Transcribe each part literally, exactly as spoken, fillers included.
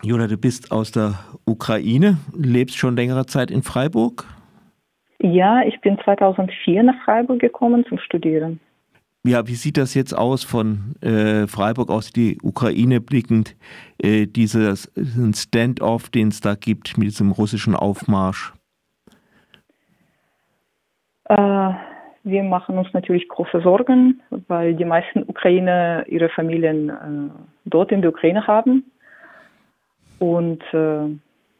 Jona, du bist aus der Ukraine, lebst schon längere Zeit in Freiburg? Ja, ich bin zweitausendvier nach Freiburg gekommen zum Studieren. Ja, wie sieht das jetzt aus von äh, Freiburg aus die Ukraine blickend, äh, dieses Stand-off, den es da gibt mit diesem russischen Aufmarsch? Äh, wir machen uns natürlich große Sorgen, weil die meisten Ukrainer ihre Familien äh, dort in der Ukraine haben. Und äh,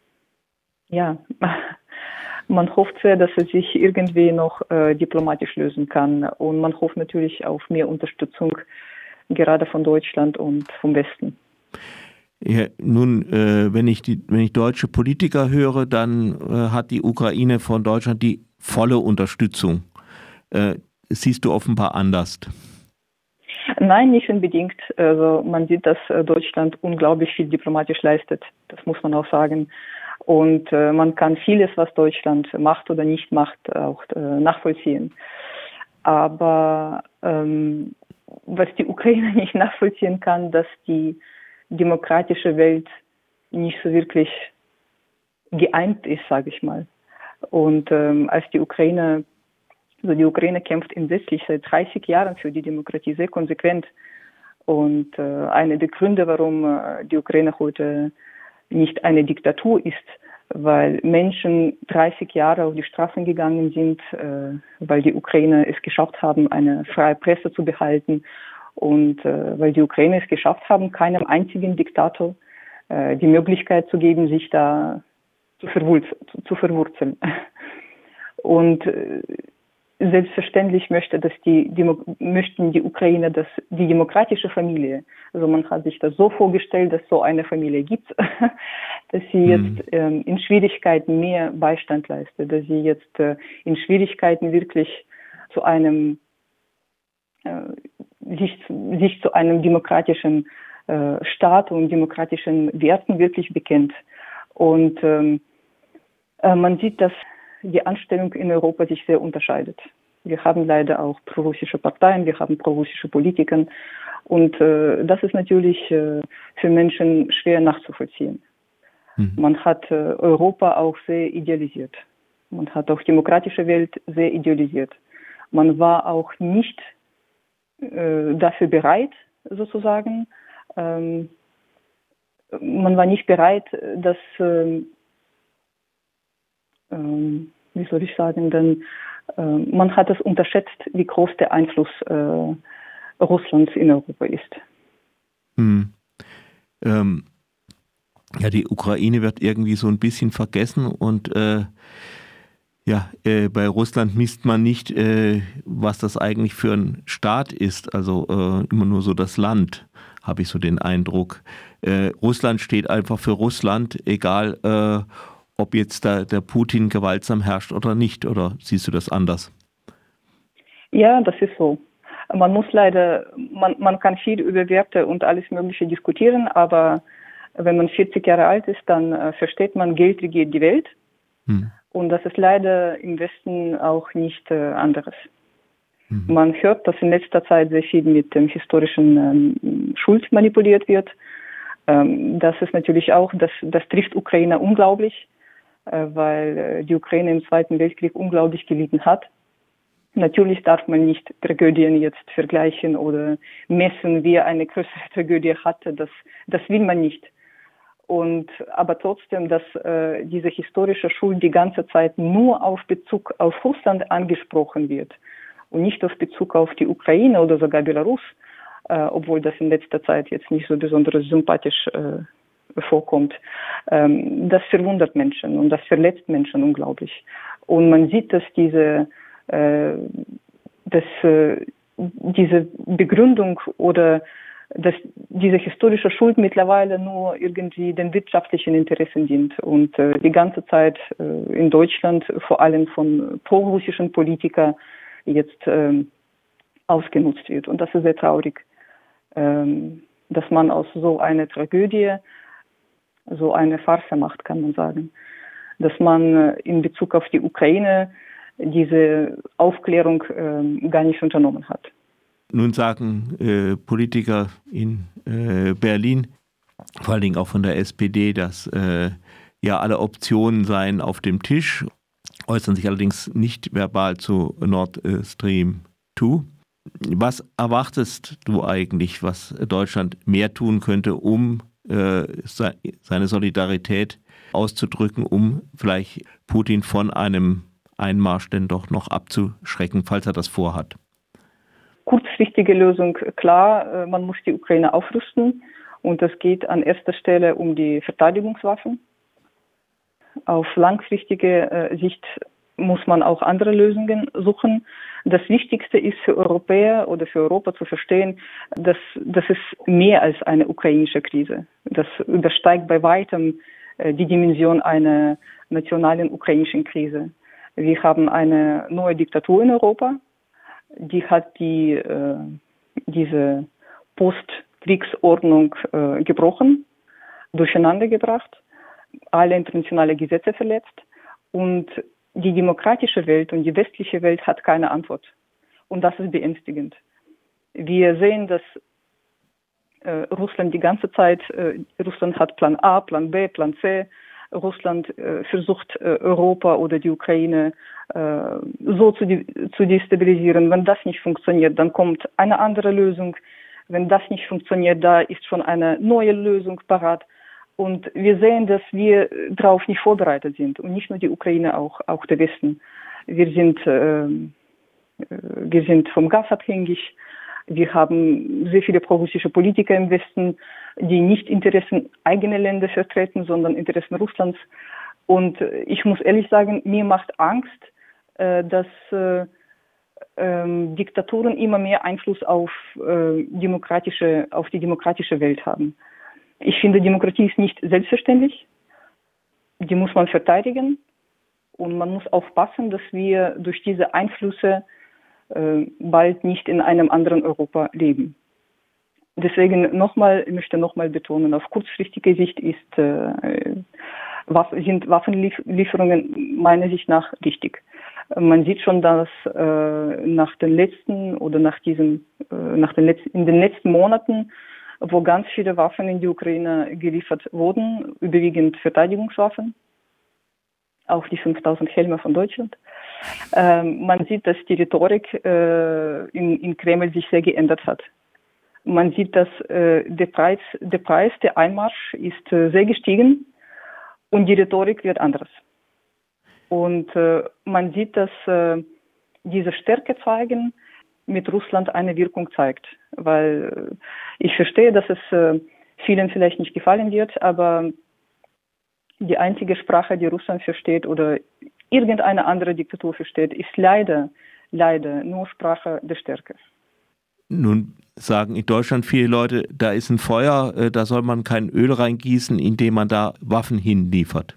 ja, man hofft sehr, dass es sich irgendwie noch äh, diplomatisch lösen kann. Und man hofft natürlich auf mehr Unterstützung, gerade von Deutschland und vom Westen. Ja, nun, äh, wenn ich die, wenn ich deutsche Politiker höre, dann äh, hat die Ukraine von Deutschland die volle Unterstützung. Äh, siehst du offenbar anders? Nein, nicht unbedingt. Also man sieht, dass Deutschland unglaublich viel diplomatisch leistet. Das muss man auch sagen. Und äh, man kann vieles, was Deutschland macht oder nicht macht, auch äh, nachvollziehen. Aber ähm, was die Ukraine nicht nachvollziehen kann, dass die demokratische Welt nicht so wirklich geeint ist, sage ich mal. Und ähm, als die Ukraine, also die Ukraine kämpft entsetzlich seit dreißig Jahren für die Demokratie, sehr konsequent. Und äh, einer der Gründe, warum äh, die Ukraine heute nicht eine Diktatur ist, weil Menschen dreißig Jahre auf die Straßen gegangen sind, äh, weil die Ukraine es geschafft haben, eine freie Presse zu behalten und äh, weil die Ukraine es geschafft haben, keinem einzigen Diktator äh, die Möglichkeit zu geben, sich da zu, verwurz- zu, zu verwurzeln. Und äh, selbstverständlich möchte, dass die, die, möchten die Ukrainer, dass die demokratische Familie, also man hat sich das so vorgestellt, dass so eine Familie gibt, dass sie jetzt mhm. ähm, in Schwierigkeiten mehr Beistand leistet, dass sie jetzt äh, in Schwierigkeiten wirklich zu einem, äh, sich, sich zu einem demokratischen äh, Staat und demokratischen Werten wirklich bekennt. Und ähm, äh, man sieht, dass die Anstellung in Europa sich sehr unterscheidet. Wir haben leider auch prorussische Parteien, wir haben prorussische Politiker und äh, das ist natürlich äh, für Menschen schwer nachzuvollziehen. Mhm. Man hat äh, Europa auch sehr idealisiert. Man hat auch die demokratische Welt sehr idealisiert. Man war auch nicht äh, dafür bereit, sozusagen. Ähm, man war nicht bereit, dass ähm, ähm, wie soll ich sagen, denn äh, man hat es unterschätzt, wie groß der Einfluss äh, Russlands in Europa ist. Hm. Ähm, ja, die Ukraine wird irgendwie so ein bisschen vergessen und äh, ja, äh, bei Russland misst man nicht, äh, was das eigentlich für ein Staat ist, also äh, immer nur so das Land, habe ich so den Eindruck. Äh, Russland steht einfach für Russland, egal äh, ob jetzt da der Putin gewaltsam herrscht oder nicht, oder siehst du das anders? Ja, das ist so. Man muss leider, man, man kann viel über Werte und alles Mögliche diskutieren, aber wenn man vierzig Jahre alt ist, dann äh, versteht man, Geld regiert die Welt. Hm. Und das ist leider im Westen auch nicht äh, anderes. Hm. Man hört, dass in letzter Zeit sehr viel mit dem historischen ähm, Schuld manipuliert wird. Ähm, das ist natürlich auch, das, das trifft Ukrainer unglaublich, weil die Ukraine im Zweiten Weltkrieg unglaublich gelitten hat. Natürlich darf man nicht Tragödien jetzt vergleichen oder messen, wer eine größere Tragödie hatte. Das, das will man nicht. Und, aber trotzdem, dass äh, diese historische Schuld die ganze Zeit nur auf Bezug auf Russland angesprochen wird und nicht auf Bezug auf die Ukraine oder sogar Belarus, äh, obwohl das in letzter Zeit jetzt nicht so besonders sympathisch äh, vorkommt, ähm, das verwundert Menschen und das verletzt Menschen unglaublich. Und man sieht, dass diese, äh, dass, äh, diese Begründung oder dass diese historische Schuld mittlerweile nur irgendwie den wirtschaftlichen Interessen dient und äh, die ganze Zeit äh, in Deutschland vor allem von prorussischen Politikern jetzt äh, ausgenutzt wird. Und das ist sehr traurig, ähm, dass man aus so einer Tragödie so eine Farce macht, kann man sagen. Dass man in Bezug auf die Ukraine diese Aufklärung äh, gar nicht unternommen hat. Nun sagen äh, Politiker in äh, Berlin, vor allen Dingen auch von der S P D, dass äh, ja alle Optionen seien auf dem Tisch, äußern sich allerdings nicht verbal zu Nord Stream zwei. Was erwartest du eigentlich, was Deutschland mehr tun könnte, um äh, seine Solidarität auszudrücken, um vielleicht Putin von einem Einmarsch denn doch noch abzuschrecken, falls er das vorhat? Kurzfristige Lösung, klar, man muss die Ukraine aufrüsten und es geht an erster Stelle um die Verteidigungswaffen. Auf langfristige äh, Sicht muss man auch andere Lösungen suchen. Das Wichtigste ist für Europäer oder für Europa zu verstehen, dass das ist mehr als eine ukrainische Krise. Das übersteigt bei weitem äh, die Dimension einer nationalen ukrainischen Krise. Wir haben eine neue Diktatur in Europa, die hat die äh, diese Postkriegsordnung äh, gebrochen, durcheinander gebracht, alle internationale Gesetze verletzt und die demokratische Welt und die westliche Welt hat keine Antwort. Und das ist beängstigend. Wir sehen, dass äh, Russland die ganze Zeit, äh, Russland hat Plan A, Plan B, Plan C. Russland äh, versucht, äh, Europa oder die Ukraine äh, so zu, de- zu destabilisieren. Wenn das nicht funktioniert, dann kommt eine andere Lösung. Wenn das nicht funktioniert, da ist schon eine neue Lösung parat. Und wir sehen, dass wir darauf nicht vorbereitet sind. Und nicht nur die Ukraine, auch, auch der Westen. Wir sind, äh, wir sind vom Gas abhängig. Wir haben sehr viele prorussische Politiker im Westen, die nicht Interessen eigener Länder vertreten, sondern Interessen Russlands. Und ich muss ehrlich sagen, mir macht Angst, äh, dass äh, äh, Diktaturen immer mehr Einfluss auf, äh, demokratische, auf die demokratische Welt haben. Ich finde, Demokratie ist nicht selbstverständlich. Die muss man verteidigen. Und man muss aufpassen, dass wir durch diese Einflüsse äh, bald nicht in einem anderen Europa leben. Deswegen nochmal, ich möchte nochmal betonen, auf kurzfristige Sicht ist, äh, sind Waffenlieferungen meiner Sicht nach wichtig. Man sieht schon, dass äh, nach den letzten oder nach diesem, äh, nach den letzten, in den letzten Monaten, wo ganz viele Waffen in die Ukraine geliefert wurden, überwiegend Verteidigungswaffen, auch die fünftausend Helme von Deutschland. Ähm, man sieht, dass die Rhetorik äh, in, in Kreml sich sehr geändert hat. Man sieht, dass äh, der Preis, der Preis, der Einmarsch ist äh, sehr gestiegen und die Rhetorik wird anders. Und äh, man sieht, dass äh, diese Stärke zeigen mit Russland eine Wirkung zeigt. Weil äh, ich verstehe, dass es äh, vielen vielleicht nicht gefallen wird, aber die einzige Sprache, die Russland versteht oder irgendeine andere Diktatur versteht, ist leider, leider nur Sprache der Stärke. Nun sagen in Deutschland viele Leute, da ist ein Feuer, äh, da soll man kein Öl reingießen, indem man da Waffen hinliefert.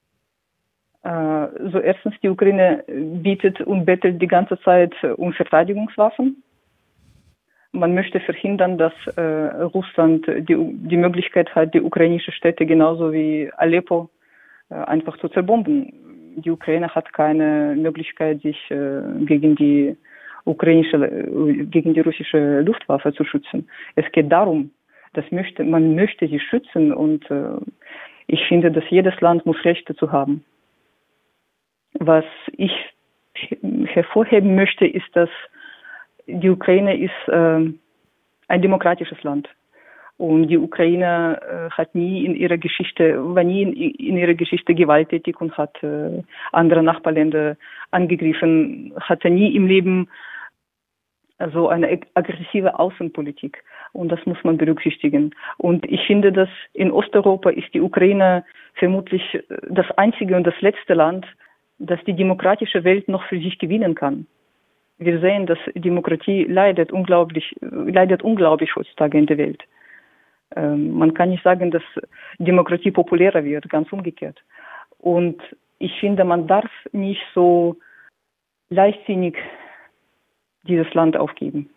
So erstens, die Ukraine bietet und bettelt die ganze Zeit um Verteidigungswaffen. Man möchte verhindern, dass äh, Russland die, die Möglichkeit hat, die ukrainischen Städte genauso wie Aleppo äh, einfach zu zerbomben. Die Ukraine hat keine Möglichkeit, sich äh, gegen die ukrainische, äh, gegen die russische Luftwaffe zu schützen. Es geht darum, dass möchte, man möchte sie schützen und äh, ich finde, dass jedes Land muss Rechte zu haben. Was ich hervorheben möchte, ist, dass die Ukraine ist äh, ein demokratisches Land. Und die Ukraine äh, hat nie in ihrer Geschichte, war nie in, in ihrer Geschichte gewalttätig und hat äh, andere Nachbarländer angegriffen, hatte nie im Leben so eine aggressive Außenpolitik. Und das muss man berücksichtigen. Und ich finde, dass in Osteuropa ist die Ukraine vermutlich das einzige und das letzte Land, das die demokratische Welt noch für sich gewinnen kann. Wir sehen, dass Demokratie leidet unglaublich, leidet unglaublich heutzutage in der Welt. Ähm, man kann nicht sagen, dass Demokratie populärer wird, ganz umgekehrt. Und ich finde, man darf nicht so leichtsinnig dieses Land aufgeben.